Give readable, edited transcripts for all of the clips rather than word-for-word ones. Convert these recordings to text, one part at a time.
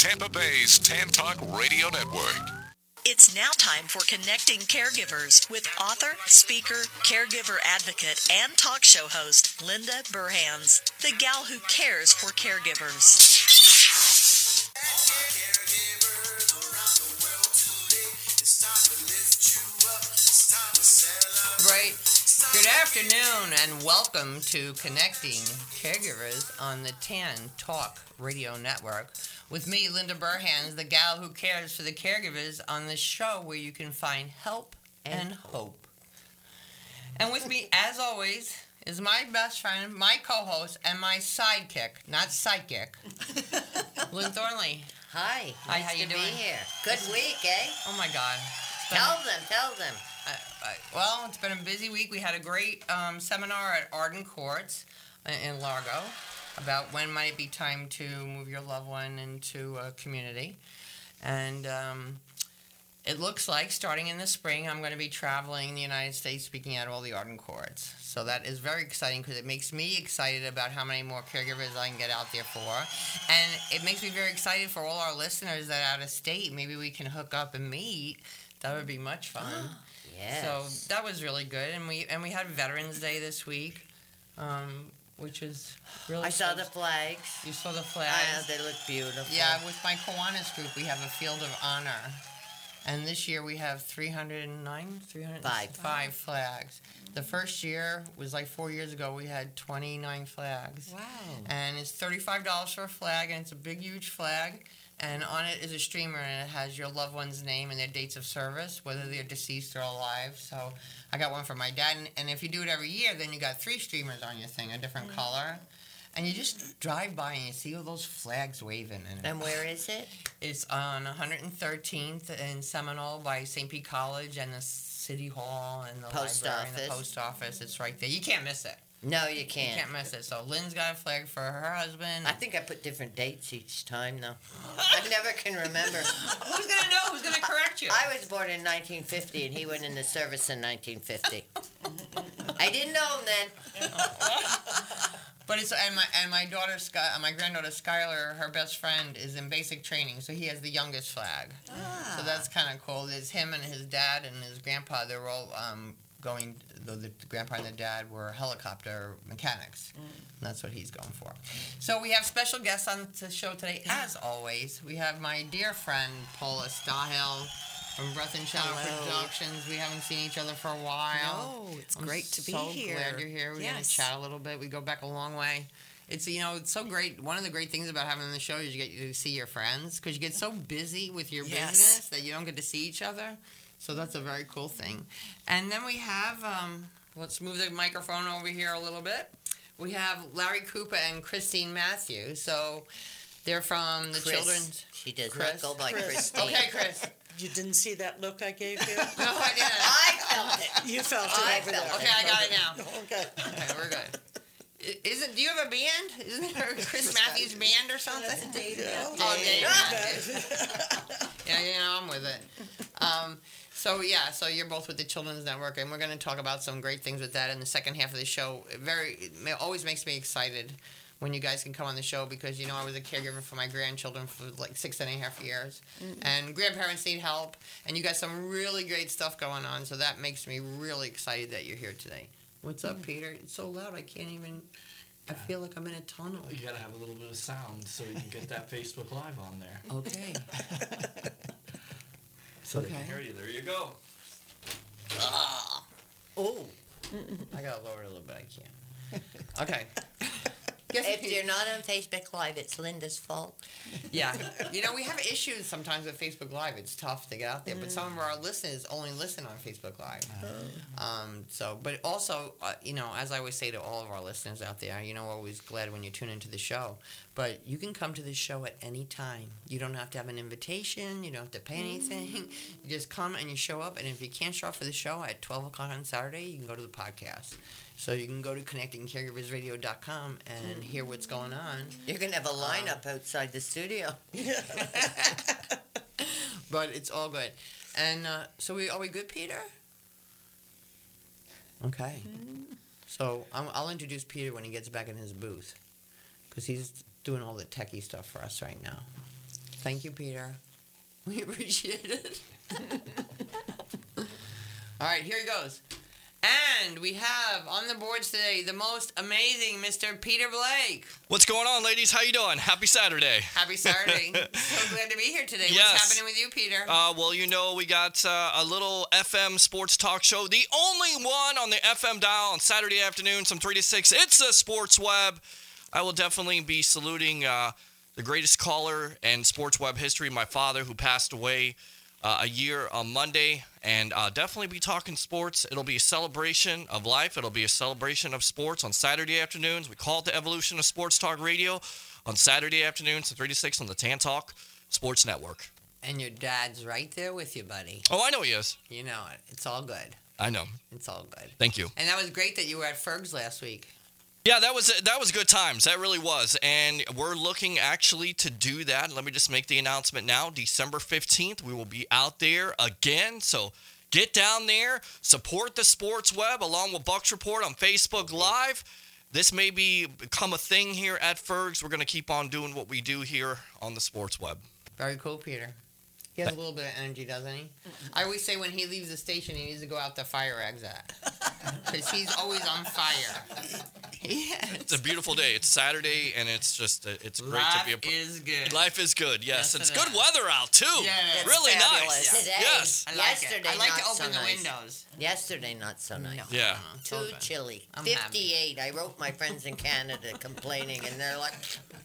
Tampa Bay's Tan Talk Radio Network. It's now time for Connecting Caregivers with author, speaker, caregiver advocate, and talk show host Linda Burhans, the gal who cares for caregivers. Right. Good afternoon and welcome to Connecting Caregivers on the Tan Talk Radio Network with me, Linda Burhans, the gal who cares for the caregivers on the show where you can find help and hope. And with me, as always, is my best friend, my co-host, and my sidekick, not psychic, Lynn Thornley. Hi. Hi, how you Nice to doing? be here. Good week, eh? Oh my God. Tell them. Well, it's been a busy week. We had a great seminar at Arden Courts in Largo about when might it be time to move your loved one into a community. And it looks like starting in the spring, I'm going to be traveling the United States speaking at all the Arden Courts. So that is very exciting because it makes me excited about how many more caregivers I can get out there for. And it makes me very excited for all our listeners that are out of state. Maybe we can hook up and meet. That would be much fun. Yes. So that was really good, and we had Veterans Day this week, which is really. I saw the flags. You saw the flags. They look beautiful. Yeah, with my Kiwanis group, we have a Field of Honor, and this year we have 305 flags. The first year was like 4 years ago. We had 29 flags. Wow. And it's $35 for a flag, and it's a big, huge flag. And on it is a streamer, and it has your loved one's name and their dates of service, whether they're deceased or alive. So I got one for my dad. And if you do it every year, then you got 3 streamers on your thing, a different color. And you just drive by and you see all those flags waving. And where is it? It's on 113th in Seminole by St. Pete College and the City Hall and the Post library office. and the post office. It's right there. You can't miss it. No, you You can't. can't miss it. So Lynn's got a flag for her husband. I think I put different dates each time, though. I never can remember. Who's going to know? Who's going to correct you? I was born in 1950, and he went into service in 1950. I didn't know him then. But it's and my daughter my granddaughter Skylar, her best friend is in basic training, so he has the youngest flag. So that's kind of cool. There's him and his dad and his grandpa. They were all going. The grandpa and the dad were helicopter mechanics. And that's what he's going for. So we have special guests on the show today, as always. We have my dear friend Paula Stahill from Breath and Shadow Productions. We haven't seen each other for a while. No, it's great to be here. So glad you're here. We're going to chat a little bit. We go back a long way. It's it's so great. One of the great things about having the show is you get to see your friends because you get so busy with your business that you don't get to see each other. So that's a very cool thing. And then we have, let's move the microphone over here a little bit. We have Larry Cooper and Christine Matthews. So they're from the children's. She does not go by Christine. Okay, Chris. You didn't see that look I gave you? No, I didn't. I felt it. You felt it over there. Okay, I got it now. Okay. Okay, we're good. Do you have a band? Isn't there a Chris Matthews band or something? Yeah. Dave Matthews. Yeah, I'm with it. So you're both with the Children's Network, and we're going to talk about some great things with that in the second half of the show. It always makes me excited when you guys can come on the show because, I was a caregiver for my grandchildren for like 6.5 years. And grandparents need help, and you got some really great stuff going on, so that makes me really excited that you're here today. What's up, Peter? It's so loud I can't even... I feel like I'm in a tunnel. You gotta have a little bit of sound so you can get that Facebook Live on there. Okay. So they can hear you. There you go. Oh. I gotta lower it a little bit. I can't. Okay. If you're not on Facebook Live, it's Linda's fault. Yeah. We have issues sometimes with Facebook Live. It's tough to get out there, but some of our listeners only listen on Facebook Live. But also, as I always say to all of our listeners out there, we're always glad when you tune into the show. But you can come to the show at any time. You don't have to have an invitation. You don't have to pay anything. You just come and you show up. And if you can't show up for the show at 12 o'clock on Saturday, you can go to the podcast. So you can go to connectingcaregiversradio.com and hear what's going on. You're going to have a lineup outside the studio. But it's all good. And so are we good, Peter? Okay. So I'll introduce Peter when he gets back in his booth because he's doing all the techie stuff for us right now. Thank you, Peter. We appreciate it. All right, here he goes. And we have on the boards today the most amazing Mr. Peter Blake. What's going on, ladies? How you doing? Happy Saturday. Happy Saturday. So glad to be here today. Yes. What's happening with you, Peter? Well, we got a little FM sports talk show, the only one on the FM dial on Saturday afternoons from 3 to 6. It's the Sports Web. I will definitely be saluting the greatest caller in Sports Web history, my father, who passed away a year on Monday, and definitely be talking sports. It'll be a celebration of life. It'll be a celebration of sports on Saturday afternoons. We call it the evolution of Sports Talk Radio on Saturday afternoons from 3 to 6 on the Tan Talk Sports Network. And your dad's right there with you, buddy. Oh, I know he is. You know it. It's all good. I know. It's all good. Thank you. And that was great that you were at Ferg's last week. Yeah, that was good times. That really was. And we're looking actually to do that. Let me just make the announcement now. December 15th, we will be out there again. So get down there, support the Sports Web along with Bucks Report on Facebook Live. This may become a thing here at Ferg's. We're going to keep on doing what we do here on the Sports Web. Very cool, Peter. He has a little bit of energy, doesn't he? I always say when he leaves the station, he needs to go out the fire exit. Because he's always on fire. It's a beautiful day. It's Saturday, and it's just, it's great Life to be a part. is good. Life is good, yes. Yes, It's it good is. weather out, too. Yeah, it's really fabulous. nice. Today, Yes. I like yesterday, it. I like not to open so the nice. windows. Yesterday, not so nice. Yeah. It's Too all good. chilly. I'm 58. I wrote my friends in Canada complaining, and they're like,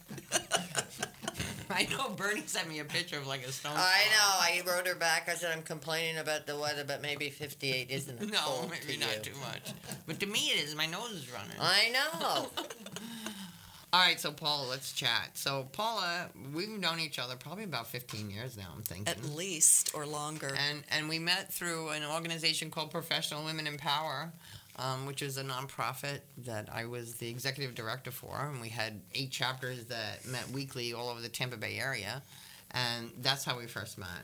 I know Bernie sent me a picture of like a stone. I know. I wrote her back. I said, I'm complaining about the weather, but maybe 58 isn't No, cold maybe to not you. too much. But to me it is. My nose is running. I know. All right, so Paula, let's chat. So Paula, we've known each other probably about 15 years now, I'm thinking. At least, or longer. And we met through an organization called Professional Women in Power, which is a nonprofit that I was the executive director for, and we had 8 chapters that met weekly all over the Tampa Bay area, and that's how we first met.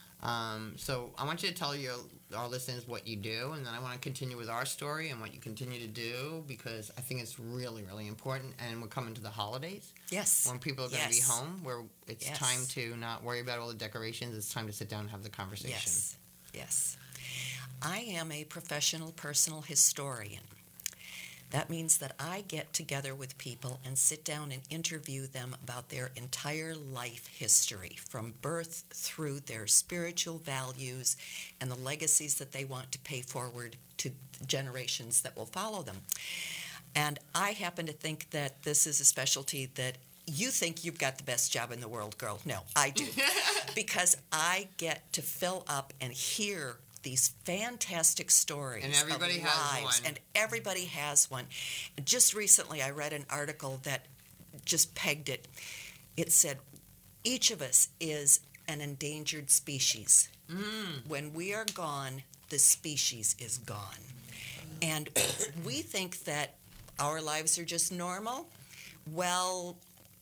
So I want you to tell our listeners what you do, and then I want to continue with our story and what you continue to do, because I think it's really, really important, and we're coming to the holidays. Yes. When people are going to be Yes. home, where it's Yes. time to not worry about all the decorations, it's time to sit down and have the conversation. Yes. Yes. I am a professional personal historian. That means that I get together with people and sit down and interview them about their entire life history, from birth through their spiritual values and the legacies that they want to pay forward to generations that will follow them. And I happen to think that this is a specialty that you think you've got the best job in the world, girl. No, I do. Because I get to fill up and hear these fantastic stories. And everybody of has lives, one. And everybody has one. Just recently, I read an article that just pegged it. It said, each of us is an endangered species. When we are gone, the species is gone. And we think that our lives are just normal. Well,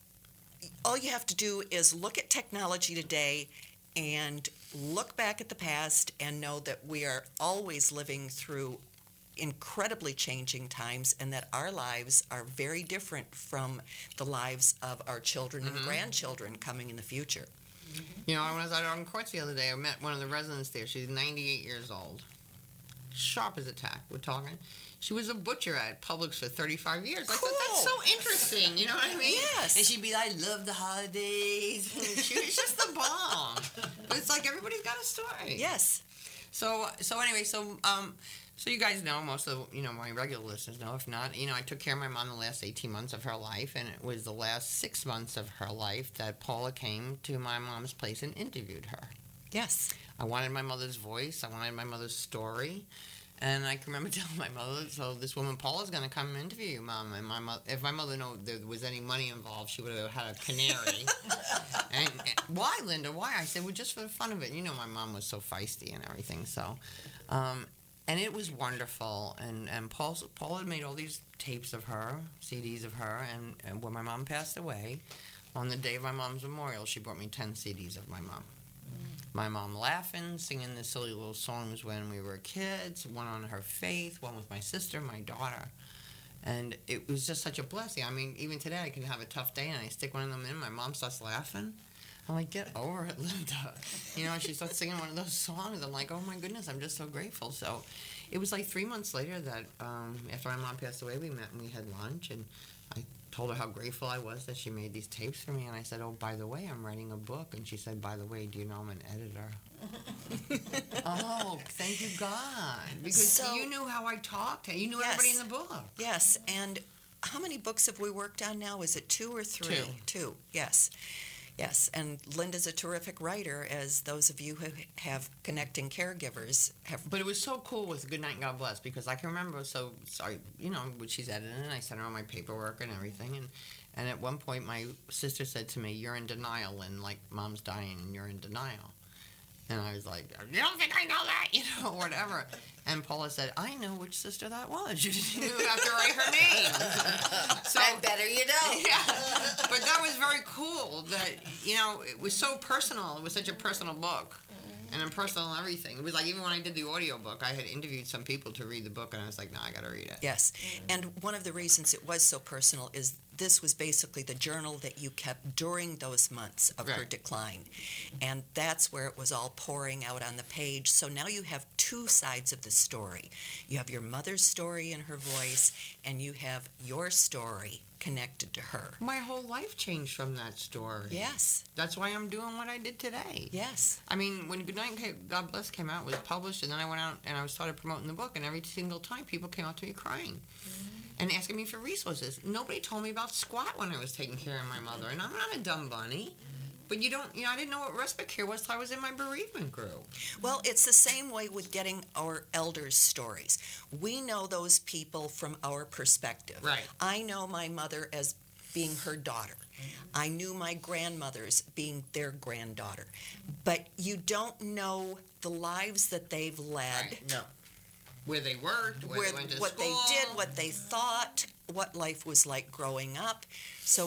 all you have to do is look at technology today and look back at the past and know that we are always living through incredibly changing times, and that our lives are very different from the lives of our children and grandchildren coming in the future. You know, when I was out on courts the other day, I met one of the residents there. She's 98 years old. Sharp as a tack. We're talking. She was a butcher at Publix for 35 years. I thought that's so interesting. You know what I mean? Yes. And she'd be like, I love the holidays. She was just the bomb. But it's like everybody's got a story. Yes. So anyway, so you guys know, most of my regular listeners know. If not, I took care of my mom the last 18 months of her life, and it was the last 6 months of her life that Paula came to my mom's place and interviewed her. Yes. I wanted my mother's voice. I wanted my mother's story. And I can remember telling my mother, so this woman Paula's going to come and interview you, Mom. And if my mother knew there was any money involved, she would have had a canary. and why, Linda? Why? I said, well, just for the fun of it. My mom was so feisty and everything. So, and it was wonderful. And Paula had made all these tapes of her, CDs of her. And when my mom passed away, on the day of my mom's memorial, she brought me 10 CDs of my mom. My mom laughing, singing the silly little songs when we were kids, one on her faith, one with my sister, my daughter. And it was just such a blessing. I mean, even today I can have a tough day and I stick one of them in, my mom starts laughing. I'm like, get over it, Linda. You know, she starts singing one of those songs. I'm like, oh my goodness, I'm just so grateful. So it was like 3 months later that after my mom passed away, we met and we had lunch. And I told her how grateful I was that she made these tapes for me. And I said, oh, by the way, I'm writing a book. And she said, by the way, do you know I'm an editor? Oh, thank you, God. Because So- you knew how I talked. You knew Yes. everybody in the book. Yes, and how many books have we worked on now? Is it 2 or 3? 2, yes. Yes, and Linda's a terrific writer, as those of you who have Connecting Caregivers have. But it was so cool with Good Night and God Bless because I can remember, so sorry, you know, when she's editing it, I sent her all my paperwork and everything. And at one point, my sister said to me, you're in denial, and like, Mom's dying and you're in denial. And I was like, you don't think I know that? You know, whatever. And Paula said, I know which sister that was. You didn't have to write her name. So, I better you know. yeah. But that was very cool that, you know, it was so personal. It was such a personal book. And impersonal everything. It was like, even when I did the audio book, I had interviewed some people to read the book, and I was like, no, I got to read it. Yes, and one of the reasons it was so personal is this was basically the journal that you kept during those months of her Right. decline. And that's where it was all pouring out on the page. So now you have 2 sides of the story. You have your mother's story in her voice, and you have your story connected to her. My whole life changed from that story. Yes, That's why I'm doing what I did today. yes. I mean, when Good Night and God Bless came out, it was published, and then I went out and I started promoting the book, and every single time people came up to me crying and asking me for resources. Nobody told me about squat when I was taking care of my mother, and I'm not a dumb bunny. But you know, I didn't know what respite care was till I was in my bereavement group. Well, it's the same way with getting our elders' stories. We know those people from our perspective. Right. I know my mother as being her daughter. I knew my grandmothers being their granddaughter. But you don't know the lives that they've led, Right. No. Where they worked, where they went to what school. they did, what they thought, what life was like growing up. So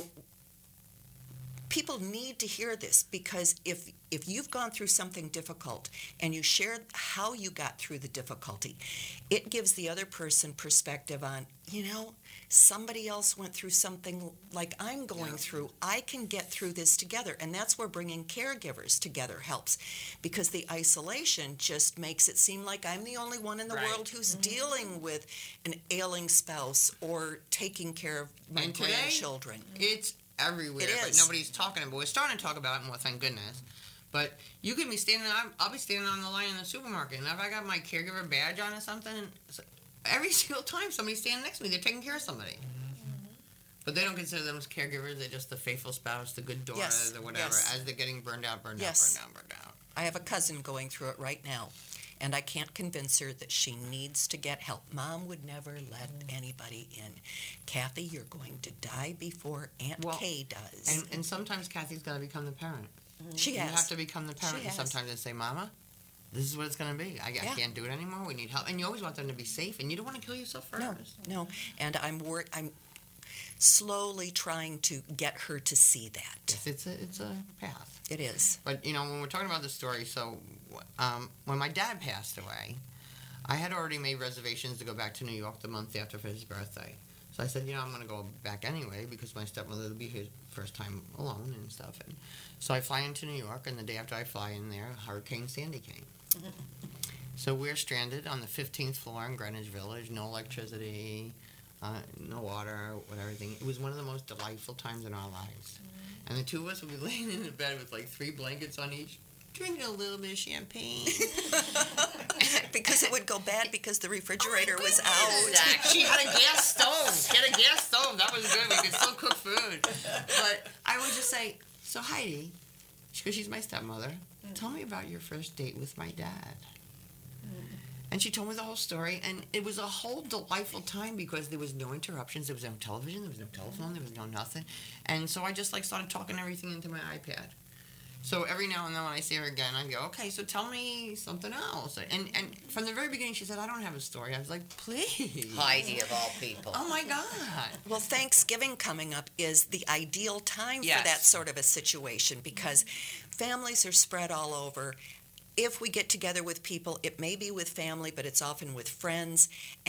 people need to hear this, because if you've gone through something difficult and you share how you got through the difficulty, it gives the other person perspective on, you know, somebody else went through something like I'm going through. I can get through this together. And that's where bringing caregivers together helps, because the isolation just makes it seem like I'm the only one in the Right. world who's dealing with an ailing spouse or taking care of my And today, grandchildren. It's everywhere, It but is. nobody's talking about it. We're starting to talk about it more, thank goodness. But you can be standing, I'll be standing on the line in the supermarket, and if I got my caregiver badge on or something, every single time somebody's standing next to me, they're taking care of somebody. But they don't consider them as caregivers, they're just the faithful spouse, the good daughter, Yes, the whatever, yes. as they're getting burned out. Yes. I have a cousin going through it right now, and I can't convince her that she needs to get help. Mom would never let anybody in. Kathy, you're going to die before Aunt Well, Kay does. And sometimes Kathy's got to become the parent. she You has. have to become the parent, She and has. sometimes they say, Mama, this is what it's going to be. I Yeah. can't do it anymore. We need help. And you always want them to be safe, and you don't want to kill yourself first. No, and I'm slowly trying to get her to see that. Yes, it's a path. It is. But, you know, when we're talking about the story, so when my dad passed away, I had already made reservations to go back to New York the month after for his birthday. So I said, you know, I'm going to go back anyway because my stepmother will be his first time alone and stuff. And so I fly into New York, and the day after I fly in there, Hurricane Sandy came. So we're stranded on the 15th floor in Greenwich Village, no electricity, no water, everything. It was one of the most delightful times in our lives. And the two of us would be laying in the bed with like 3 blankets on each, drinking a little bit of champagne. Because it would go bad because the refrigerator was out. She had a gas stove. She had a gas stove. That was good. We could still cook food. But I would just say, so Heidi, because she's my stepmother, tell me about your first date with my dad. And she told me the whole story, and it was a whole delightful time because there was no interruptions. There was no television. There was no telephone. There was no nothing. And so I just like started talking everything into my iPad. So every now and then when I see her again, I go, okay, so tell me something else. And from the very beginning, she said, I don't have a story. I was like, please. Heidi of all people. Oh, my God. Well, Thanksgiving coming up is the ideal time Yes. for that sort of a situation because families are spread all over. If we get together with people, it may be with family, but it's often with friends. And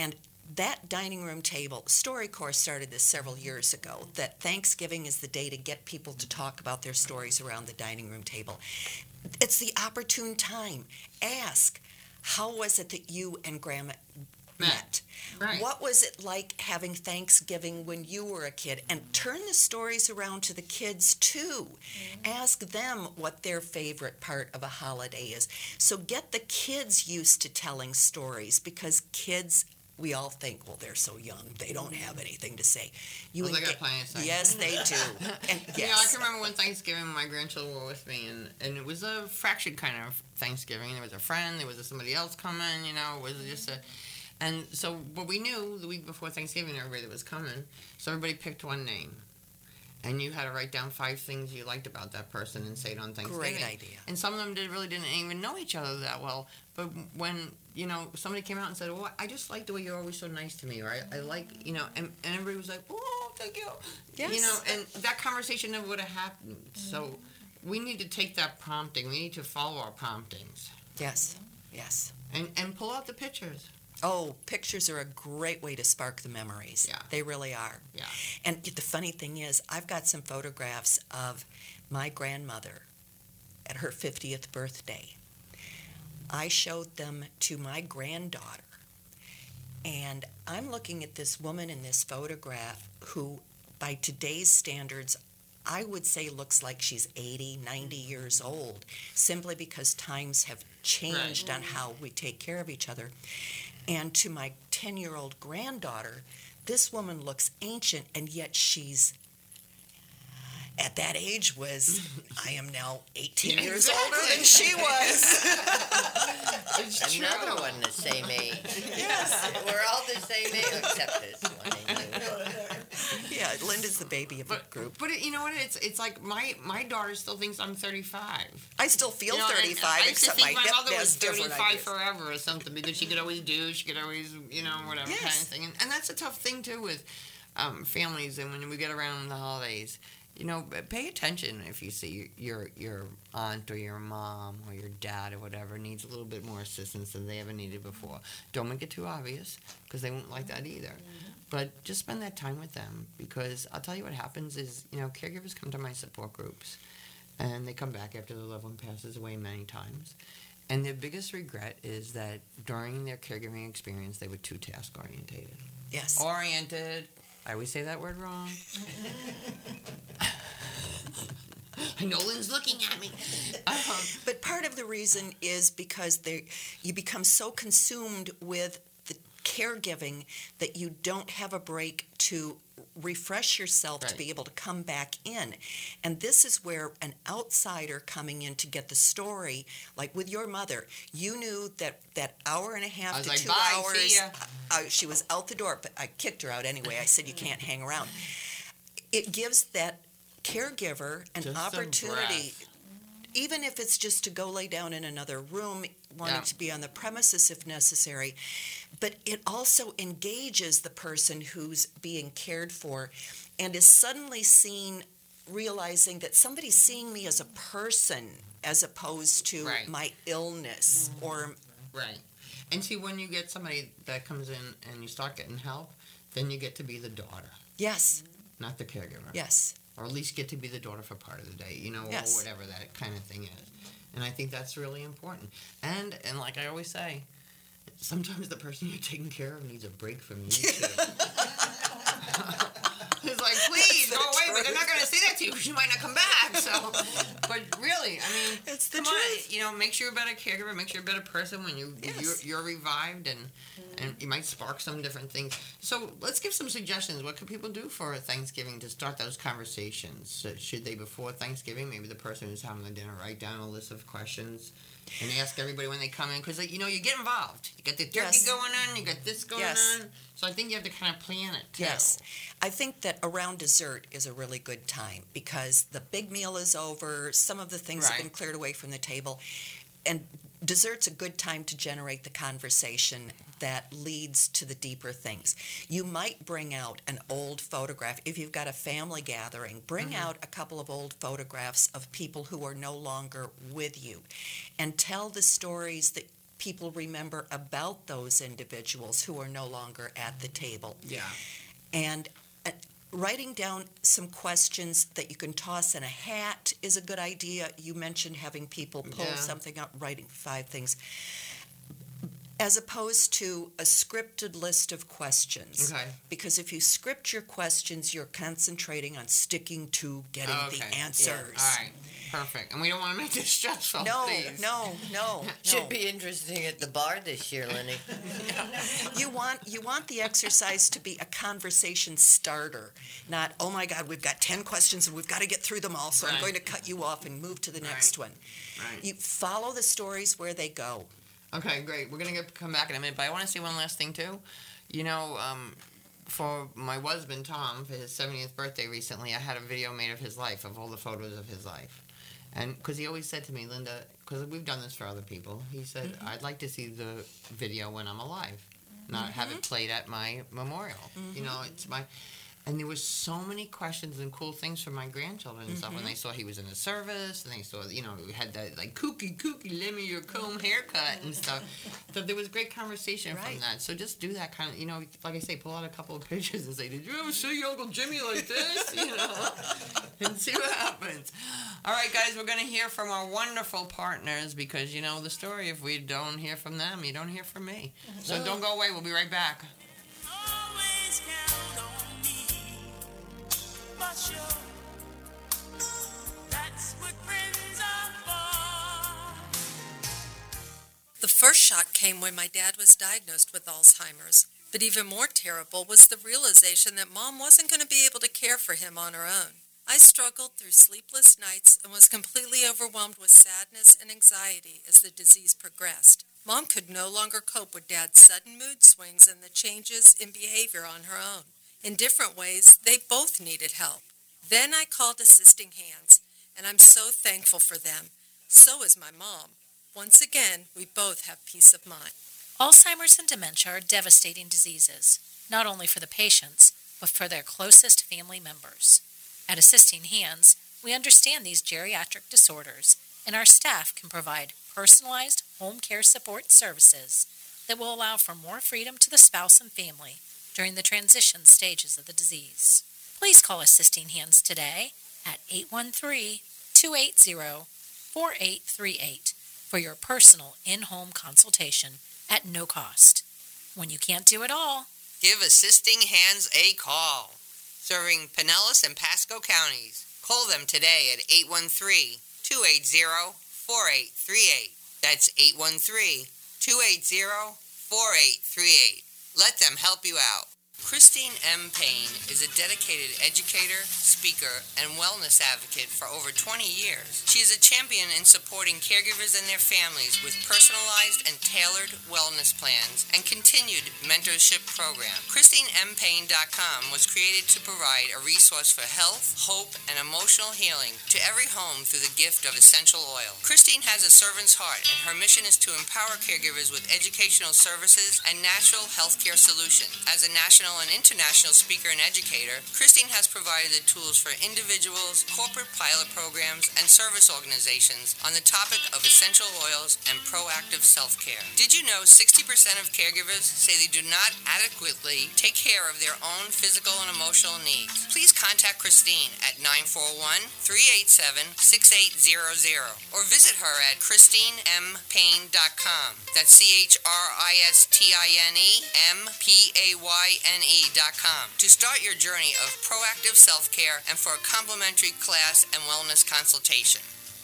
that dining room table, StoryCorps started this several years ago, that Thanksgiving is the day to get people to talk about their stories around the dining room table. It's the opportune time. Ask, how was it that you and Grandma met? Right. What was it like having Thanksgiving when you were a kid? And turn the stories around to the kids too. Ask them what their favorite part of a holiday is. So get the kids used to telling stories, because kids, we all think, well, they're so young, they don't have anything to say. They got plenty to say. Yes, they do. And yes. You know, I can remember one Thanksgiving my grandchildren were with me, and it was a fractured kind of Thanksgiving. There was a friend, there was somebody else coming, you know, it was just a... And so, but we knew the week before Thanksgiving everybody that was coming, so everybody picked one name. And you had to write down 5 things you liked about that person and say it on Thanksgiving. Great idea. And some of them really didn't even know each other that well. But when, you know, somebody came out and said, well, I just like the way you're always so nice to me, or I like, you know, and everybody was like, oh, thank you. Yes. You know, and that conversation never would have happened. So we need to take that prompting. We need to follow our promptings. Yes, yes. And pull out the pictures. Oh, pictures are a great way to spark the memories. Yeah. They really are. Yeah. And the funny thing is, I've got some photographs of my grandmother at her 50th birthday. I showed them to my granddaughter. And I'm looking at this woman in this photograph who, by today's standards, I would say looks like she's 80, 90 years old, simply because times have changed on how we take care of each other. And to my 10-year-old granddaughter, this woman looks ancient, and yet she's, at that age, I am now 18 years older than she was. It's true. Another one the same age. Yes. We're all the same age, except this one. Yeah, Linda's the baby of the group. But you know what? It's like my daughter still thinks I'm 35. I still feel You know, and 35, I used to except think my my hip mother has was different 35 ideas. forever or something, because she could always you know, whatever kind of Yes. thing. And that's a tough thing too with families. And when we get around the holidays, you know, pay attention if you see your aunt or your mom or your dad or whatever needs a little bit more assistance than they ever needed before. Don't make it too obvious, because they won't like that either. But just spend that time with them, because I'll tell you what happens is, you know, caregivers come to my support groups, and they come back after their loved one passes away many times. And their biggest regret is that during their caregiving experience, they were too task-orientated. Yes. Oriented. I always say that word wrong. I know Lynn's looking at me. But part of the reason is because you become so consumed with the caregiving that you don't have a break to refresh yourself to be able to come back in. And this is where an outsider coming in to get the story, like with your mother, you knew that hour and a half to 2 bye, hours, see ya. She was out the door, but I kicked her out anyway. I said, you can't hang around. It gives that caregiver an Just some opportunity, breath. even if it's just to go lay down in another room, wanting to be on the premises if necessary. But it also engages the person who's being cared for and is suddenly realizing that somebody's seeing me as a person as opposed to my illness or... Right. And see, when you get somebody that comes in and you start getting help, then you get to be the daughter. Yes. Not the caregiver. Yes. Or at least get to be the daughter for part of the day, you know, or whatever that kind of thing is. And I think that's really important. And like I always say, sometimes the person you're taking care of needs a break from you too. It's like, please go away, but they're not going to say that to you because you might not come back. So, but really, I mean, it's the come truth. on, you know, make sure you're a better caregiver, make sure you're a better person when you're revived, and you might spark some different things. So let's give some suggestions. What could people do for Thanksgiving to start those conversations? So should they, before Thanksgiving, maybe the person who's having the dinner, write down a list of questions and ask everybody when they come in, because you know, you get involved. You got the turkey going on, you got this going on. So I think you have to kind of plan it too. Yes. I think that around dessert is a really good time because the big meal is over, some of the things have been cleared away from the table, and dessert's a good time to generate the conversation that leads to the deeper things. You might bring out an old photograph. If you've got a family gathering, bring out a couple of old photographs of people who are no longer with you and tell the stories that people remember about those individuals who are no longer at the table. Yeah. And writing down some questions that you can toss in a hat is a good idea. You mentioned having people pull something out, writing 5 things, as opposed to a scripted list of questions. Okay. Because if you script your questions, you're concentrating on sticking to getting the answers. All right. Perfect. And we don't want to make this stressful, please. No. Should be interesting at the bar this year, Lenny. You want the exercise to be a conversation starter, not, oh my God, we've got 10 questions and we've got to get through them all, so I'm going to cut you off and move to the next one. Right. You follow the stories where they go. Okay, great. We're going to come back in a minute, but I want to say one last thing, too. You know, for my husband, Tom, for his 70th birthday recently, I had a video made of his life, of all the photos of his life. And because he always said to me, Linda, because we've done this for other people, he said, I'd like to see the video when I'm alive, not have it played at my memorial. You know, it's my... And there was so many questions and cool things from my grandchildren and stuff when they saw he was in the service, and they saw, you know, we had that, like, kooky, let me your comb haircut and stuff. So there was great conversation from that. So just do that kind of, you know, like I say, pull out a couple of pictures and say, did you ever see your Uncle Jimmy like this? You know, and see what happens. All right, guys, we're going to hear from our wonderful partners because, you know, the story, if we don't hear from them, you don't hear from me. So don't go away. We'll be right back. Always count on me. Sure. That's what friends are for. The first shock came when my dad was diagnosed with Alzheimer's. But even more terrible was the realization that Mom wasn't going to be able to care for him on her own. I struggled through sleepless nights and was completely overwhelmed with sadness and anxiety as the disease progressed. Mom could no longer cope with Dad's sudden mood swings and the changes in behavior on her own. In different ways, they both needed help. Then I called Assisting Hands, and I'm so thankful for them. So is my mom. Once again, we both have peace of mind. Alzheimer's and dementia are devastating diseases, not only for the patients, but for their closest family members. At Assisting Hands, we understand these geriatric disorders, and our staff can provide personalized home care support services that will allow for more freedom to the spouse and family during the transition stages of the disease. Please call Assisting Hands today at 813-280-4838 for your personal in-home consultation at no cost. When you can't do it all, give Assisting Hands a call. Serving Pinellas and Pasco counties. Call them today at 813-280-4838. That's 813-280-4838. Let them help you out. Christine M. Payne is a dedicated educator, speaker, and wellness advocate for over 20 years. She is a champion in supporting caregivers and their families with personalized and tailored wellness plans and continued mentorship program. ChristineMPayne.com was created to provide a resource for health, hope, and emotional healing to every home through the gift of essential oil. Christine has a servant's heart, and her mission is to empower caregivers with educational services and natural healthcare solutions. As a national and international speaker and educator, Christine has provided the tools for individuals, corporate pilot programs, and service organizations on the topic of essential oils and proactive self-care. Did you know 60% of caregivers say they do not adequately take care of their own physical and emotional needs? Please contact Christine at 941-387-6800 or visit her at ChristineMPayne.com. That's ChristineMPayne.com to start your journey of proactive self-care and for a complimentary class and wellness consultation.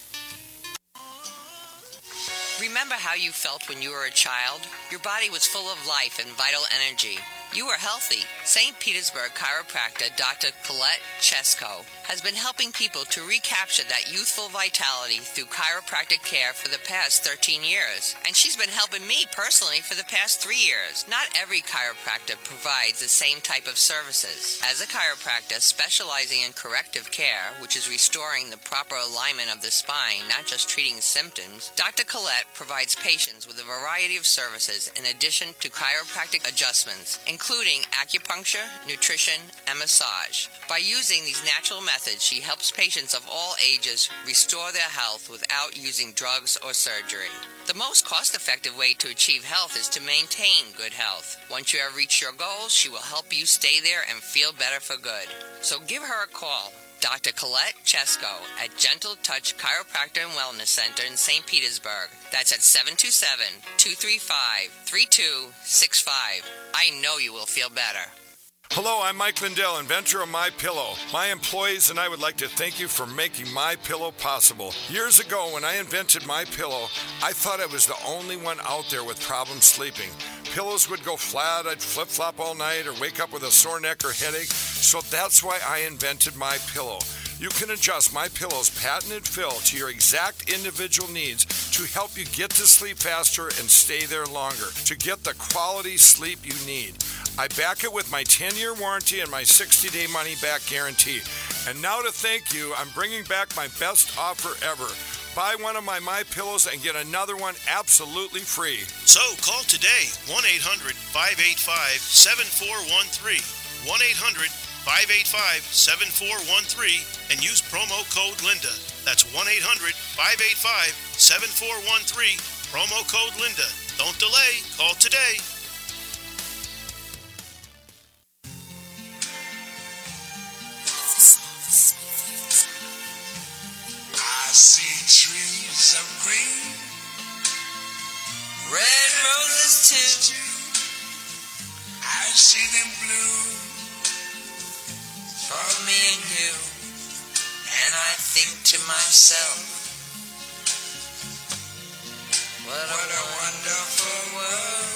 Remember how you felt when you were a child? Your body was full of life and vital energy. You were healthy. St. Petersburg chiropractor Dr. Colette Chesko has been helping people to recapture that youthful vitality through chiropractic care for the past 13 years. And she's been helping me personally for the past 3 years. Not every chiropractor provides the same type of services. As a chiropractor specializing in corrective care, which is restoring the proper alignment of the spine, not just treating symptoms, Dr. Colette provides patients with a variety of services in addition to chiropractic adjustments, including including acupuncture, nutrition, and massage. By using these natural methods, she helps patients of all ages restore their health without using drugs or surgery. The most cost-effective way to achieve health is to maintain good health. Once you have reached your goals, she will help you stay there and feel better for good. So give her a call. Dr. Colette Chesko at Gentle Touch Chiropractor and Wellness Center in St. Petersburg. That's at 727-235-3265. I know you will feel better. Hello, I'm Mike Lindell, inventor of MyPillow. My employees and I would like to thank you for making MyPillow possible. Years ago, when I invented MyPillow, I thought I was the only one out there with problems sleeping. Pillows would go flat, I'd flip-flop all night, or wake up with a sore neck or headache. So that's why I invented MyPillow. You can adjust MyPillow's patented fill to your exact individual needs to help you get to sleep faster and stay there longer, to get the quality sleep you need. I back it with my 10-year warranty and my 60-day money-back guarantee. And now to thank you, I'm bringing back my best offer ever. Buy one of my MyPillows and get another one absolutely free. So call today, 1-800-585-7413, 1-800-585-7413, and use promo code Linda. That's 1-800-585-7413, promo code Linda. Don't delay, call today. I see trees of green, red roses too. I see them bloom for me and you, and I think to myself, what a wonderful world.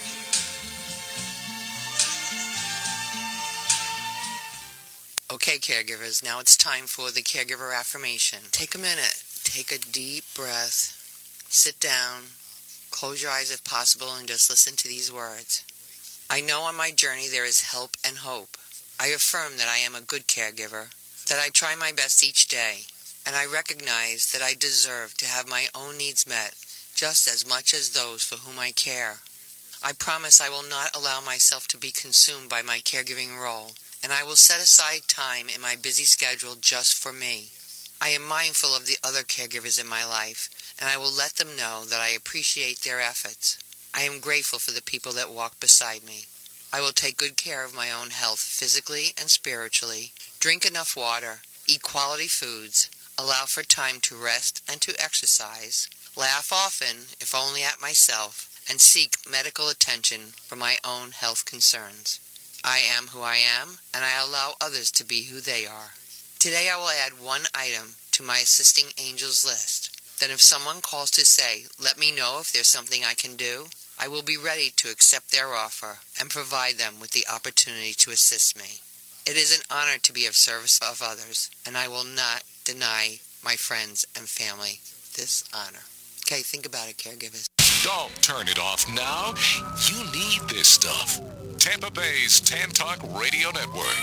Okay, caregivers, now it's time for the caregiver affirmation. Take a minute, take a deep breath, sit down, close your eyes if possible, and just listen to these words. I know on my journey there is help and hope. I affirm that I am a good caregiver, that I try my best each day, and I recognize that I deserve to have my own needs met just as much as those for whom I care. I promise I will not allow myself to be consumed by my caregiving role, and I will set aside time in my busy schedule just for me. I am mindful of the other caregivers in my life, and I will let them know that I appreciate their efforts. I am grateful for the people that walk beside me. I will take good care of my own health physically and spiritually, drink enough water, eat quality foods, allow for time to rest and to exercise, laugh often, if only at myself, and seek medical attention for my own health concerns. I am who I am, and I allow others to be who they are. Today I will add one item to my assisting angels list. Then if someone calls to say, let me know if there's something I can do, I will be ready to accept their offer and provide them with the opportunity to assist me. It is an honor to be of service of others, and I will not deny my friends and family this honor. Okay, think about it, caregivers. Don't turn it off now. You need this stuff. Tampa Bay's Tan Talk Radio Network.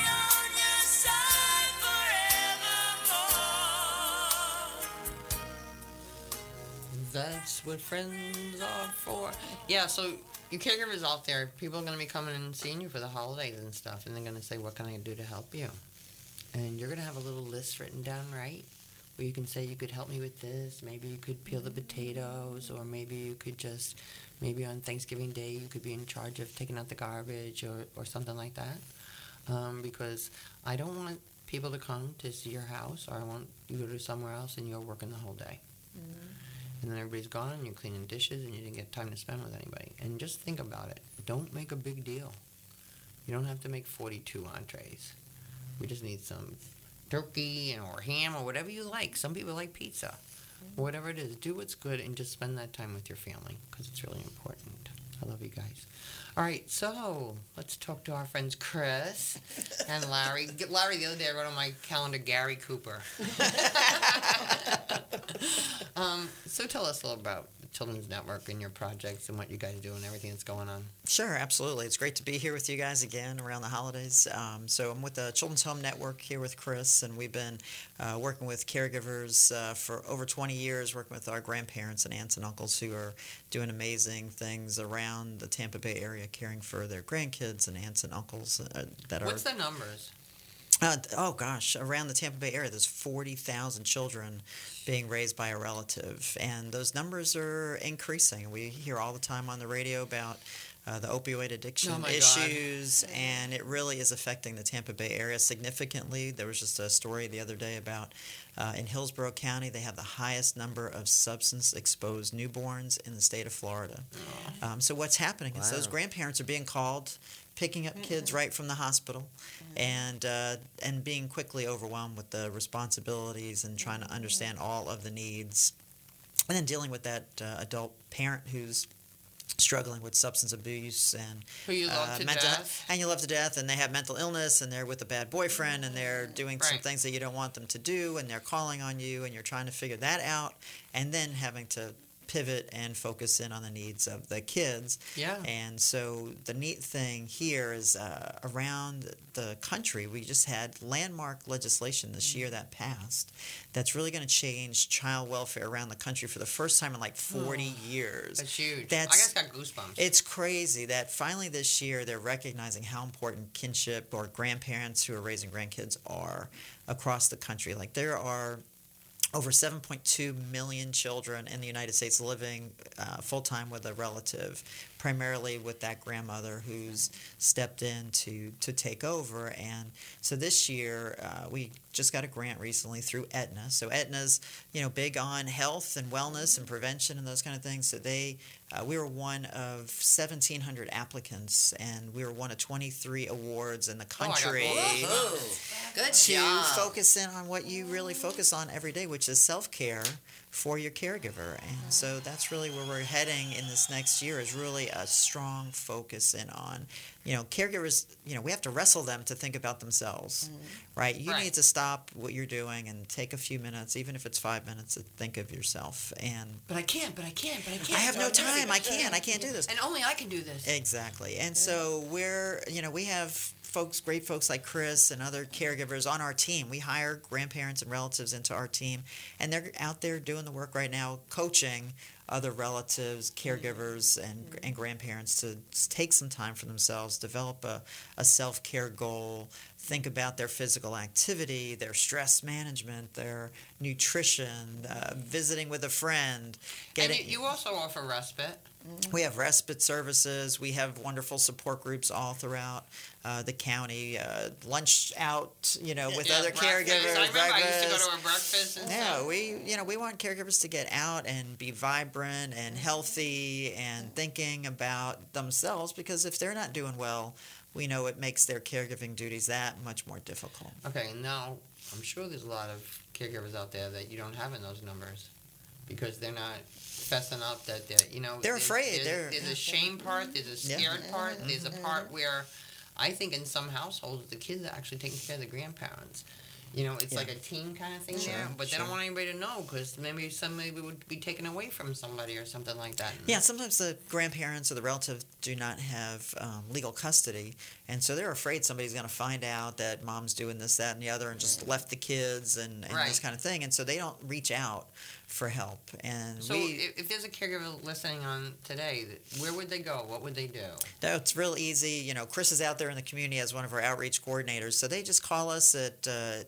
That's what friends are for. Yeah, so you caregivers out there, people are going to be coming and seeing you for the holidays and stuff, and they're going to say, what can I do to help you? And you're going to have a little list written down, right? Where you can say, you could help me with this. Maybe you could peel the potatoes, or maybe you could just, maybe on Thanksgiving Day, you could be in charge of taking out the garbage or something like that. Because I don't want people to come to see your house, or I want you to go to somewhere else and you're working the whole day. Mm-hmm. And then everybody's gone, and you're cleaning dishes, and you didn't get time to spend with anybody. And just think about it. Don't make a big deal. You don't have to make 42 entrees. We just need some turkey or ham or whatever you like. Some people like pizza. Whatever it is, do what's good and just spend that time with your family, because it's really important. I love you guys. All right, so let's talk to our friends Chris and Larry. Larry, the other day I wrote on my calendar Gary Cooper. So tell us a little about Children's Network and your projects and what you guys do and everything that's going on? Sure, absolutely. It's great to be here with you guys again around the holidays. So I'm with the Children's Home Network here with Chris, and we've been working with caregivers for over 20 years, working with our grandparents and aunts and uncles who are doing amazing things around the Tampa Bay area, caring for their grandkids and aunts and uncles that are... What's the numbers? Around the Tampa Bay area, there's 40,000 children being raised by a relative, and those numbers are increasing. We hear all the time on the radio about the opioid addiction issues, and it really is affecting the Tampa Bay area significantly. There was just a story the other day about in Hillsborough County, they have the highest number of substance-exposed newborns in the state of Florida. So what's happening is those grandparents are being called, picking up kids right from the hospital, and being quickly overwhelmed with the responsibilities and trying to understand all of the needs, and then dealing with that adult parent who's struggling with substance abuse and who you love to death. And you love to death, and they have mental illness, and they're with a bad boyfriend, and they're doing some things that you don't want them to do, and they're calling on you, and you're trying to figure that out, and then having to pivot and focus in on the needs of the kids. Yeah. And so the neat thing here is around the country, we just had landmark legislation this year that passed that's really going to change child welfare around the country for the first time in like 40 years. That's huge. I just got goosebumps. It's crazy that finally this year they're recognizing how important kinship or grandparents who are raising grandkids are across the country. Like there are over 7.2 million children in the United States living full-time with a relative, primarily with that grandmother who's stepped in to take over. And so this year, we just got a grant recently through Aetna. So Aetna's, big on health and wellness and prevention and those kind of things. So we were one of 1,700 applicants, and we were one of 23 awards in the country Good to job. focus in on what you really focus on every day, which is self-care for your caregiver. And so that's really where we're heading in this next year, is really a strong focus in on, caregivers, we have to wrestle them to think about themselves, right? You need to stop what you're doing and take a few minutes, even if it's 5 minutes, to think of yourself. But I can't. I have no time. I can't do this. And only I can do this. Exactly. And so we have great folks like Chris and other caregivers on our team. We hire grandparents and relatives into our team, and they're out there doing the work right now, coaching other relatives, caregivers, and grandparents to take some time for themselves, develop a self-care goal, think about their physical activity, their stress management, their nutrition, visiting with a friend. And you also offer respite. We have respite services. We have wonderful support groups all throughout the county. Lunch out, with other caregivers. I remember I used to go to a breakfast and stuff. we want caregivers to get out and be vibrant and healthy and thinking about themselves, because if they're not doing well, we know it makes their caregiving duties that much more difficult. Okay, now I'm sure there's a lot of caregivers out there that you don't have in those numbers because they're not fessing up that they're afraid. There's a shame part, there's a scared part, there's a part where I think in some households the kids are actually taking care of the grandparents. It's like a team kind of thing there, but they don't want anybody to know because maybe somebody would be taken away from somebody or something like that. Yeah, sometimes the grandparents or the relative do not have legal custody, and so they're afraid somebody's going to find out that mom's doing this, that, and the other, and just left the kids and this kind of thing, and so they don't reach out for help. And so if there's a caregiver listening on today, where would they go? What would they do? That's real easy. Chris is out there in the community as one of our outreach coordinators, so they just call us at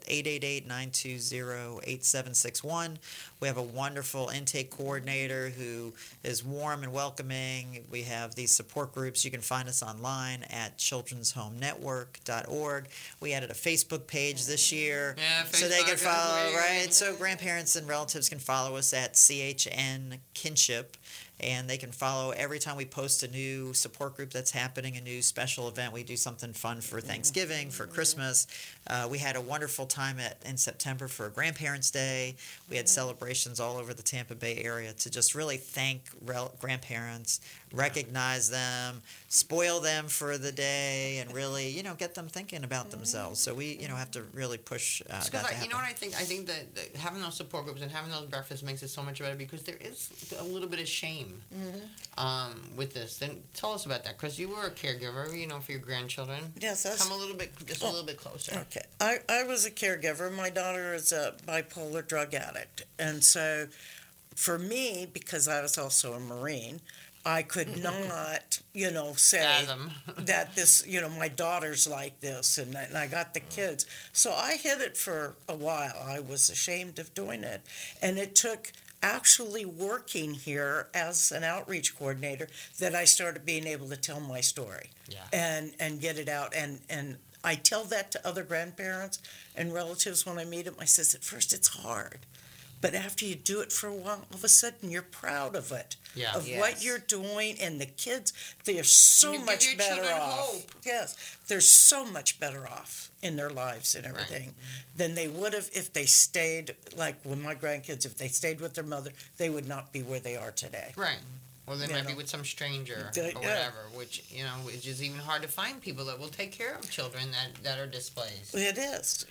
888-920-8761. We have a wonderful intake coordinator who is warm and welcoming. We have these support groups. You can find us online at children'shomenetwork.org. We added a Facebook page this year, so they can follow, right? So grandparents and relatives can follow us at CHN Kinship, and they can follow every time we post a new support group that's happening, a new special event. We do something fun for Thanksgiving, for Christmas. We had a wonderful time in September for Grandparents' Day. We had celebrations all over the Tampa Bay area to just really thank grandparents, recognize them, spoil them for the day, and really, get them thinking about themselves. So we, have to really push that to happen. You know what I think? I think that having those support groups and having those breakfasts makes it so much better because there is a little bit of shame team with this. Then tell us about that, because you were a caregiver, for your grandchildren. Yes, Come a little bit closer. Okay. I was a caregiver. My daughter is a bipolar drug addict. And so for me, because I was also a Marine, I could not, say Fathom. that this, my daughter's like this, and I got the kids. So I hid it for a while. I was ashamed of doing it. And it took actually working here as an outreach coordinator that I started being able to tell my story and get it out. And I tell that to other grandparents and relatives when I meet them. I says, at first it's hard. But after you do it for a while, all of a sudden you're proud of it, what you're doing, and the kids, they're so much better off. Hope. Yes, they're so much better off in their lives and everything than they would have if they stayed, like with my grandkids, if they stayed with their mother, they would not be where they are today. Right. Or they might be with some stranger or whatever, which, which is even hard to find people that will take care of children that are displaced. It is,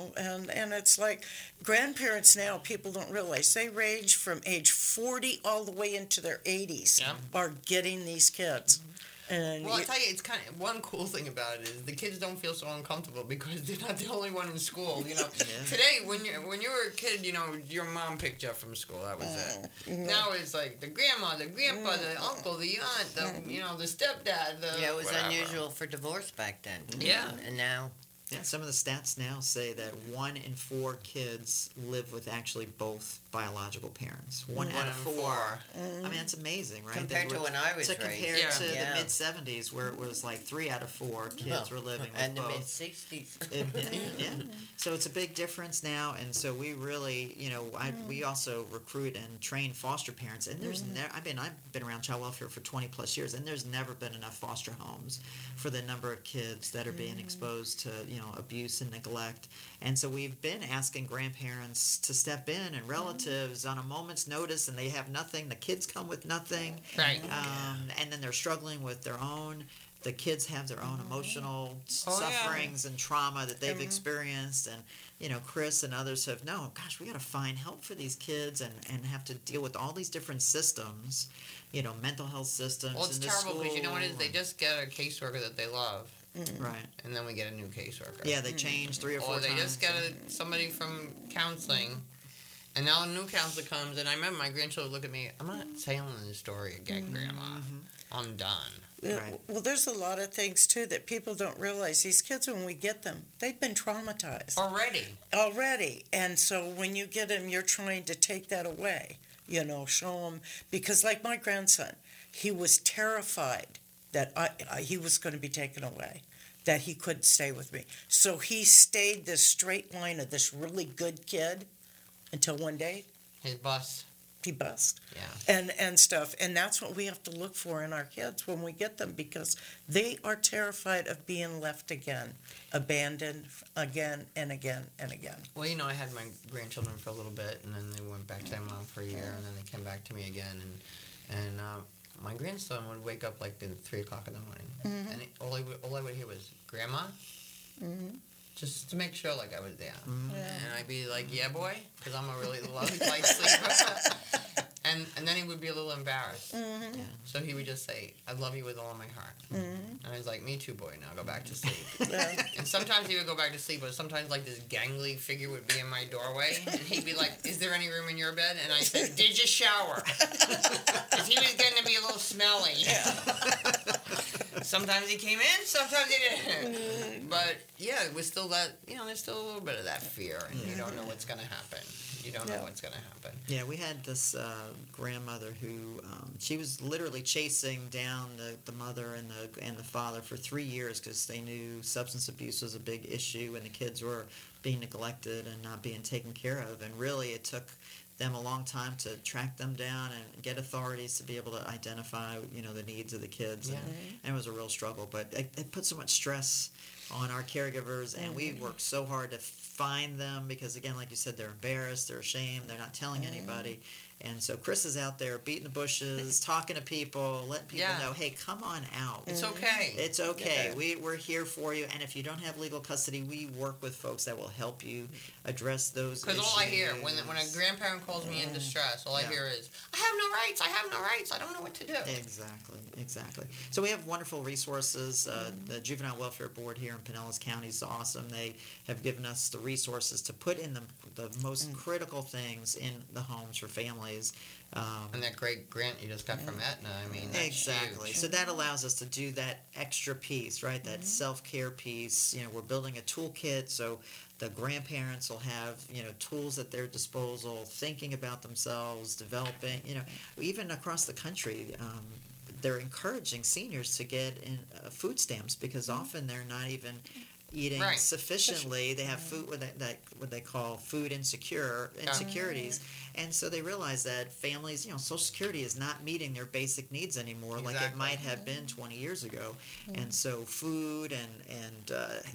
and it's like grandparents now, people don't realize, they range from age 40 all the way into their 80s are getting these kids. And I tell you, it's kind of one cool thing about it is the kids don't feel so uncomfortable because they're not the only one in school. Today when you were a kid, your mom picked you up from school. That was it. Now it's like the grandma, the grandpa, the uncle, the aunt, the stepdad. It was whatever. unusual for divorce back then. Yeah, and now. Yeah, some of the stats now say that 1 in 4 kids live with actually both biological parents. One out of 4. I mean, that's amazing, right? Compared to when I was raised. Compared to the mid-'70s, where it was like 3 out of 4 kids were living with and both. And the mid-'60s. Yeah. So it's a big difference now, and so we really, we also recruit and train foster parents, and there's I've been around child welfare for 20 plus years, and there's never been enough foster homes for the number of kids that are being exposed to, abuse and neglect. And so we've been asking grandparents to step in and relatives on a moment's notice, and they have nothing. The kids come with nothing. Right. And then they're struggling with their own. The kids have their own emotional sufferings and trauma that they've experienced. And, Chris and others have known, gosh, we got to find help for these kids and have to deal with all these different systems, mental health systems. Well, it's terrible because you know what it is? They just get a caseworker that they love. Right. And then we get a new caseworker. Yeah, they change 3 or 4 times. Or they just get somebody from counseling, and now a new counselor comes, and I remember my grandchildren look at me, I'm not telling this story again, Grandma. I'm done. Right. Well, there's a lot of things, too, that people don't realize. These kids, when we get them, they've been traumatized. Already. And so when you get them, you're trying to take that away, show them. Because like my grandson, he was terrified that he was going to be taken away, that he couldn't stay with me. So he stayed this straight line of this really good kid until one day he bust. Yeah. And stuff. And that's what we have to look for in our kids when we get them, because they are terrified of being left again, abandoned again and again and again. Well, I had my grandchildren for a little bit, and then they went back to their mom for a year, and then they came back to me again, and my grandson would wake up like at 3 o'clock in the morning, and all I would hear was, Grandma? Just to make sure like I was there. And I'd be like, yeah, boy, because I'm a really light sleeper. And then he would be a little embarrassed. So he would just say, I love you with all my heart. And I was like, me too, boy, now go back to sleep. And sometimes he would go back to sleep, but sometimes like this gangly figure would be in my doorway, and he'd be like, is there any room in your bed? And I said, did you shower? Because he was getting to be a little smelly. Sometimes he came in, sometimes he didn't. But yeah, it was still that, there's still a little bit of that fear, and you don't know what's going to happen. You don't know what's going to happen. Yeah, we had this grandmother who she was literally chasing down the mother and the father for 3 years because they knew substance abuse was a big issue and the kids were being neglected and not being taken care of. And really, it took them a long time to track them down and get authorities to be able to identify, the needs of the kids. And it was a real struggle, but it put so much stress on our caregivers, and we worked so hard to find them because, again, like you said, they're embarrassed, they're ashamed, they're not telling anybody. And so Chris is out there beating the bushes, talking to people, letting people know, hey, come on out. It's okay. It's okay. We're here for you. And if you don't have legal custody, we work with folks that will help you address those issues. Because all I hear, when a grandparent calls me in distress, all I hear is, I have no rights. I have no rights. I don't know what to do. Exactly. So we have wonderful resources. The Juvenile Welfare Board here in Pinellas County is awesome. They have given us the resources to put in the most critical things in the homes for families. And that great grant you just got from Aetna, I mean, that's exactly. huge. So that allows us to do that extra piece, right? That self-care piece. We're building a toolkit so the grandparents will have, tools at their disposal, thinking about themselves, developing, even across the country. They're encouraging seniors to get in food stamps because often they're not even eating sufficiently. They have food what they call food insecurities, and so they realize that families, Social Security is not meeting their basic needs anymore like it might have been 20 years ago, and so food and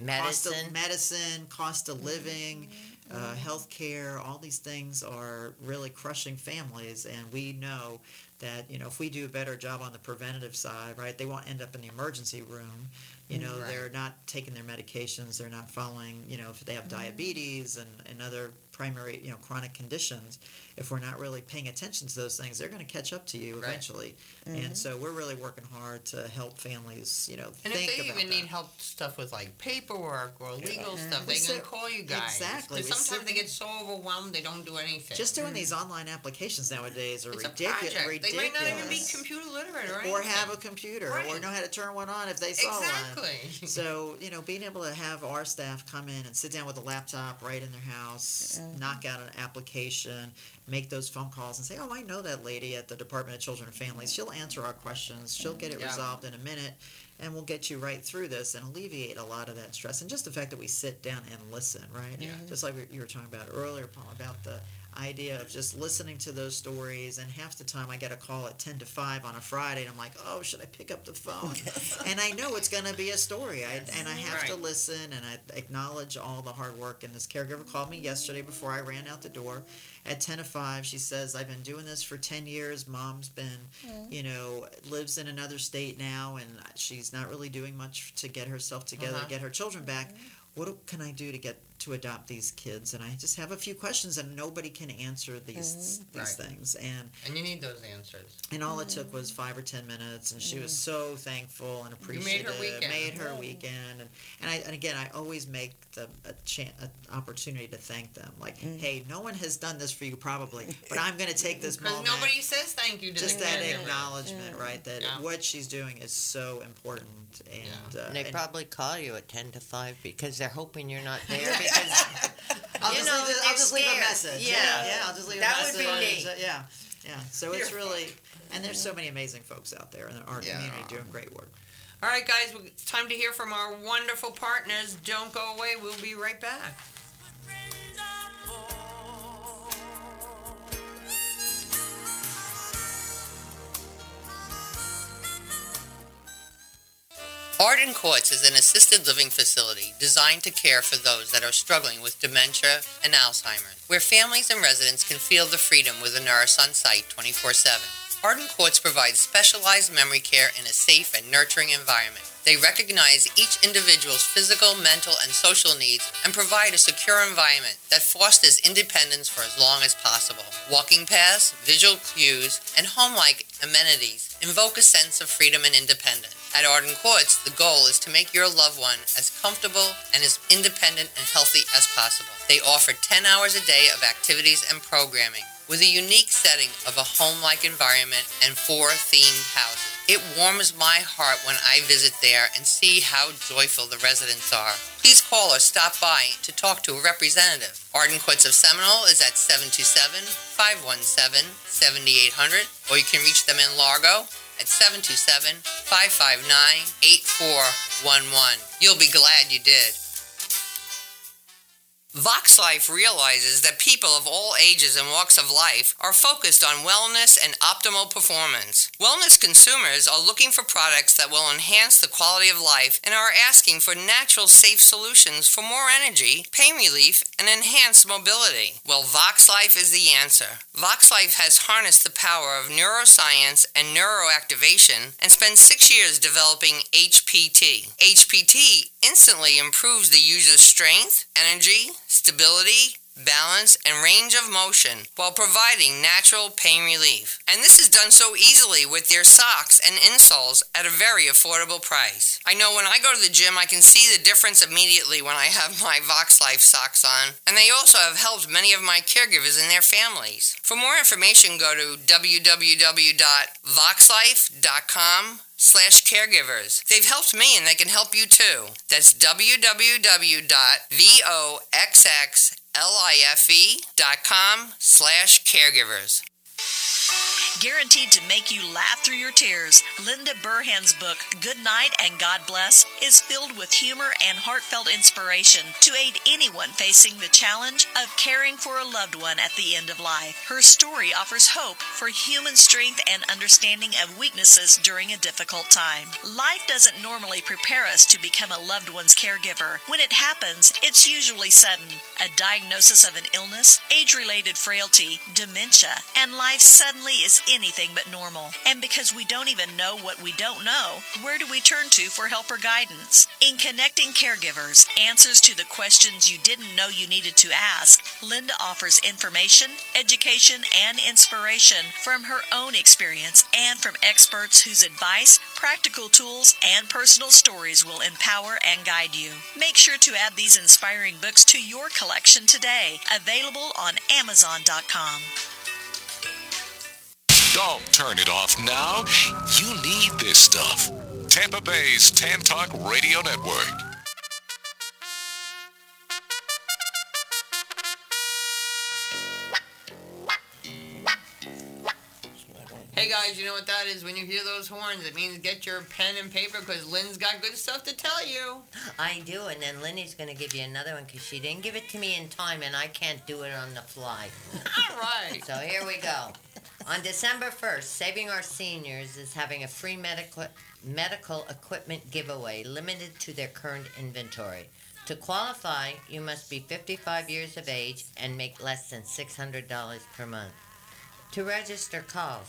medicine, cost of living, health care, all these things are really crushing families, and we know that if we do a better job on the preventative side, right, they won't end up in the emergency room. They're not taking their medications. They're not following, if they have diabetes and other primary, chronic conditions. If we're not really paying attention to those things, they're going to catch up to you eventually. And so we're really working hard to help families, think about that. And if they even need help stuff with like paperwork or legal stuff, they can call you guys. Exactly. Because sometimes they get so overwhelmed they don't do anything. Just doing these online applications nowadays are it's ridiculous. A project. They might not even be computer literate or anything. Or have a computer or know how to turn one on if they saw one. So, being able to have our staff come in and sit down with a laptop right in their house, knock out an application, make those phone calls and say, oh, I know that lady at the Department of Children and Families. She'll answer our questions. She'll get it resolved in a minute, and we'll get you right through this and alleviate a lot of that stress. And just the fact that we sit down and listen, right? Yeah. Just like you were talking about earlier, Paul, about the idea of just listening to those stories, and half the time I get a call at 10 to 5 on a Friday, and I'm like, oh, should I pick up the phone? And I know it's going to be a story, and I have to listen, and I acknowledge all the hard work. And this caregiver called me yesterday before I ran out the door. At 10 to 5, she says, I've been doing this for 10 years. Mom's been, lives in another state now, and she's not really doing much to get herself together, get her children back. What can I do to adopt these kids? And I just have a few questions, and nobody can answer these things. And you need those answers. And all it took was 5 or 10 minutes, and she was so thankful and appreciative. Made her weekend. And again, I always make an opportunity to thank them. Like, hey, no one has done this for you probably, but I'm going to take this moment. Because nobody says thank you to just that acknowledgement, right? That what she's doing is so important. And they probably call you at 10 to 5 because they're hoping you're not there. Because I'll just leave a message. Yeah, I'll just leave a message. That would be neat. Yeah. So it's really, and there's so many amazing folks out there in our community doing great work. All right, guys, it's time to hear from our wonderful partners. Don't go away. We'll be right back. Arden Courts is an assisted living facility designed to care for those that are struggling with dementia and Alzheimer's, where families and residents can feel the freedom with a nurse on site 24/7. Arden Courts provides specialized memory care in a safe and nurturing environment. They recognize each individual's physical, mental, and social needs and provide a secure environment that fosters independence for as long as possible. Walking paths, visual cues, and home-like amenities invoke a sense of freedom and independence. At Arden Courts, the goal is to make your loved one as comfortable and as independent and healthy as possible. They offer 10 hours a day of activities and programming, with a unique setting of a home-like environment and 4 themed houses. It warms my heart when I visit there and see how joyful the residents are. Please call or stop by to talk to a representative. Arden Courts of Seminole is at 727-517-7800, or you can reach them in Largo at 727-559-8411. You'll be glad you did. Vox Life realizes that people of all ages and walks of life are focused on wellness and optimal performance. Wellness consumers are looking for products that will enhance the quality of life and are asking for natural, safe solutions for more energy, pain relief, and enhanced mobility. Well, Vox Life is the answer. Vox Life has harnessed the power of neuroscience and neuroactivation and spent 6 years developing HPT. HPT instantly improves the user's strength, energy, stability, balance, and range of motion while providing natural pain relief. And this is done so easily with their socks and insoles at a very affordable price. I know when I go to the gym, I can see the difference immediately when I have my Vox Life socks on, and they also have helped many of my caregivers and their families. For more information, go to www.voxlife.com/caregivers. They've helped me and they can help you too. That's www.voxlife.com/caregivers. Guaranteed to make you laugh through your tears, Linda Burhan's book, Good Night and God Bless, is filled with humor and heartfelt inspiration to aid anyone facing the challenge of caring for a loved one at the end of life. Her story offers hope for human strength and understanding of weaknesses during a difficult time. Life doesn't normally prepare us to become a loved one's caregiver. When it happens, it's usually sudden. A diagnosis of an illness, age-related frailty, dementia, and life suddenly is anything but normal. And because we don't even know what we don't know, where do we turn to for help or guidance? In Connecting Caregivers, Answers to the Questions You Didn't Know You Needed to Ask, Linda offers information, education, and inspiration from her own experience and from experts whose advice, practical tools, and personal stories will empower and guide you. Make sure to add these inspiring books to your collection today. Available on Amazon.com. Don't turn it off now. You need this stuff. Tampa Bay's Tan Talk Radio Network. Hey guys, you know what that is? When you hear those horns, it means get your pen and paper because Lynn's got good stuff to tell you. I do, and then Lenny's going to give you another one because she didn't give it to me in time, and I can't do it on the fly. All right. So here we go. On December 1st, Saving Our Seniors is having a free medical equipment giveaway limited to their current inventory. To qualify, you must be 55 years of age and make less than $600 per month. To register, call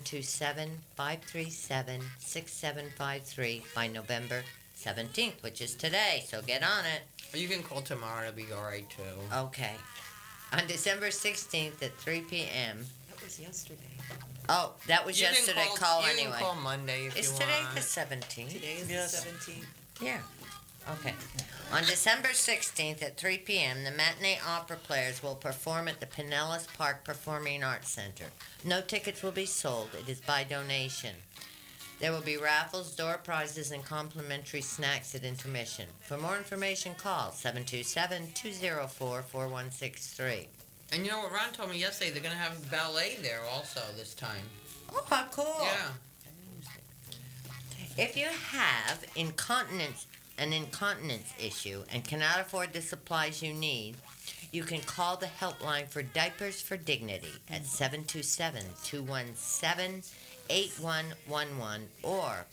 727-537-6753 by November 17th, which is today, so get on it. You can call tomorrow, it'll be all right too. Okay. On December 16th at 3 p.m. That was yesterday. Oh, that was yesterday. Call you anyway. You can call Monday if Is you today want. the 17th? Today is the 17th. Yeah. Okay. On December 16th at 3 p.m., the Matinee Opera Players will perform at the Pinellas Park Performing Arts Center. No tickets will be sold. It is by donation. There will be raffles, door prizes, and complimentary snacks at intermission. For more information, call 727-204-4163. And you know what Ron told me yesterday? They're going to have ballet there also this time. Oh, how cool. Yeah. If you have an incontinence issue and cannot afford the supplies you need, you can call the helpline for Diapers for Dignity at 727-217-8111 or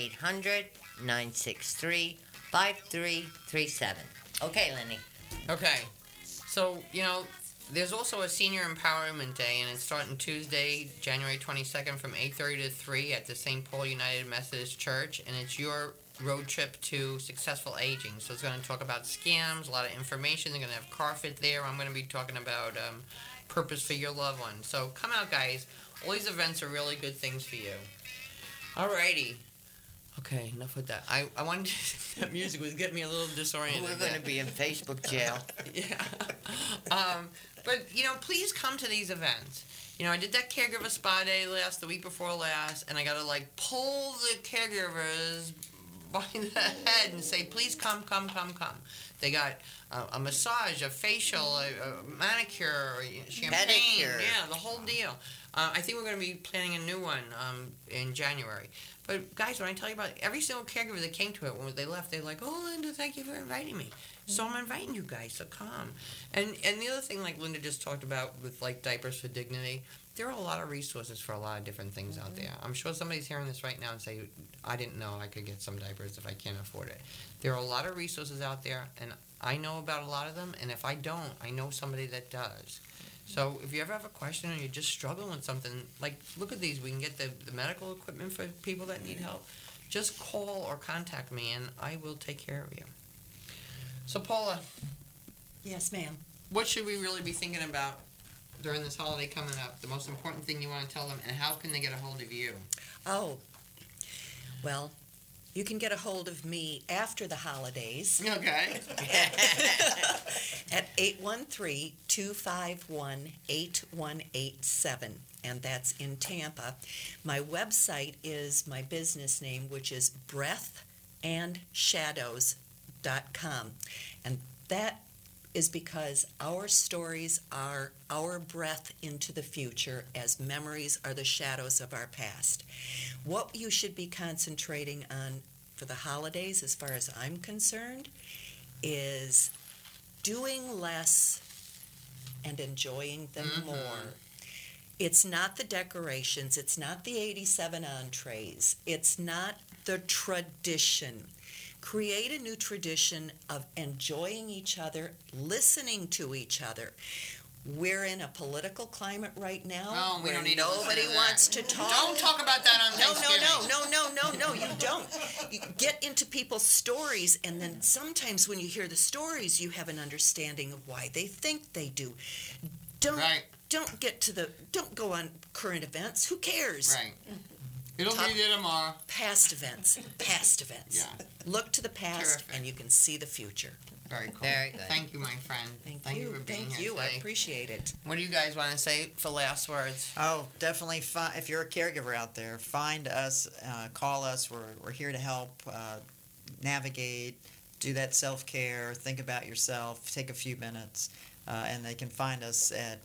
1-800-963-5337. Okay, Lenny. Okay. So, you know, there's also a Senior Empowerment Day, and it's starting Tuesday, January 22nd from 8:30 to 3 at the St. Paul United Methodist Church, and it's your road trip to successful aging. So it's going to talk about scams, a lot of information. They're going to have Carfit there. I'm going to be talking about purpose for your loved one. So come out, guys. All these events are really good things for you. Alrighty. Okay, enough with that. I wanted to, that music was getting me a little disoriented. We're going to be in Facebook jail. Yeah. But, you know, please come to these events. You know, I did that caregiver spa day the week before last, and I got to, like, pull the caregivers by the head and say, please come. They got a massage, a facial, a manicure, champagne. Pedicure. Yeah, the whole deal. I think we're going to be planning a new one in January. But, guys, when I tell you about it, every single caregiver that came to it, when they left, they're like, oh, Linda, thank you for inviting me. So I'm inviting you guys to come. And the other thing, like Linda just talked about with, like, Diapers for Dignity, there are a lot of resources for a lot of different things out there. I'm sure somebody's hearing this right now and say, I didn't know I could get some diapers if I can't afford it. There are a lot of resources out there, and I know about a lot of them, and if I don't, I know somebody that does. So if you ever have a question or you're just struggling with something, like, look at these. We can get the medical equipment for people that need help. Just call or contact me, and I will take care of you. So, Paula. Yes, ma'am. what should we really be thinking about during this holiday coming up? The most important thing you want to tell them, and how can they get a hold of you? Oh, well, you can get a hold of me after the holidays. Okay. At 813-251-8187, and that's in Tampa. My website is my business name, which is breathandshadows.com, and that is because our stories are our breath into the future, as memories are the shadows of our past. What you should be concentrating on for the holidays, as far as I'm concerned, is doing less and enjoying them more. It's not the decorations, it's not the 87 entrees, it's not the tradition. Create a new tradition of enjoying each other, listening to each other. We're in a political climate right now we where don't need to listen nobody to that. wants to talk. Don't talk about that on Thanksgiving. No, you don't. You get into people's stories, and then sometimes when you hear the stories, you have an understanding of why they think they do. Don't go on current events. Who cares? Right. It'll be there tomorrow. Past events. Yeah. Look to the past, Terrific. and you can see the future. Very cool. Very good. Thank you, my friend. Thank you for being here I today. appreciate it. What do you guys want to say for last words? Oh, definitely. If you're a caregiver out there, find us, call us. We're here to help navigate, do that self-care, think about yourself, take a few minutes. And they can find us at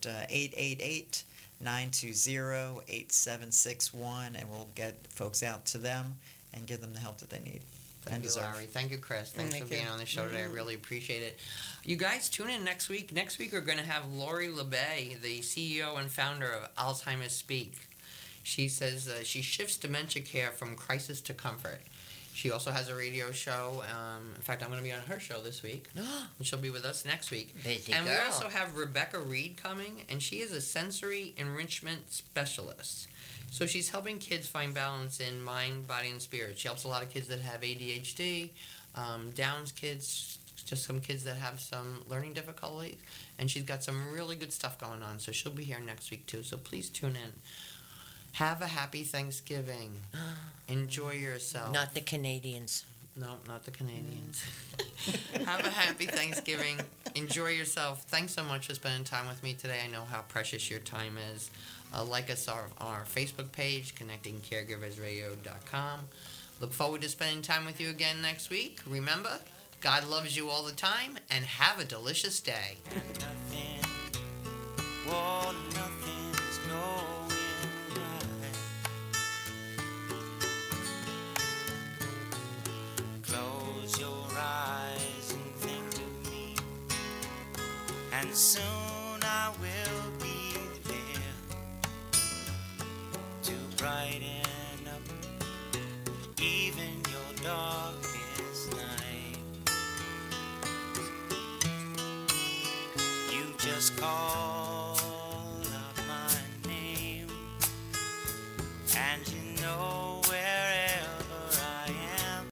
888-920-8761, and we'll get folks out to them and give them the help that they need and Thank you, deserve. Larry. Thank you, Chris. Thanks Thank for being you. on the show today. I really appreciate it. You guys tune in next week. Next week we're going to have Lori LeBay, the CEO and founder of Alzheimer's Speak. She says she shifts dementia care from crisis to comfort. She also has a radio show. In fact, I'm going to be on her show this week. And she'll be with us next week. Busy And we girl. also have Rebecca Reed coming, and she is a sensory enrichment specialist. So she's helping kids find balance in mind, body, and spirit. She helps a lot of kids that have ADHD, Down's kids, just some kids that have some learning difficulties. And she's got some really good stuff going on. So she'll be here next week, too. So please tune in. Have a happy Thanksgiving. Enjoy yourself. Not the Canadians. No, not the Canadians. Have a happy Thanksgiving. Enjoy yourself. Thanks so much for spending time with me today. I know how precious your time is. Like us on our Facebook page, connectingcaregiversradio.com. Look forward to spending time with you again next week. Remember, God loves you all the time, and have a delicious day. Nothing's going right. Close your eyes and think of me, and soon I will be there to brighten up even your darkest night. You just call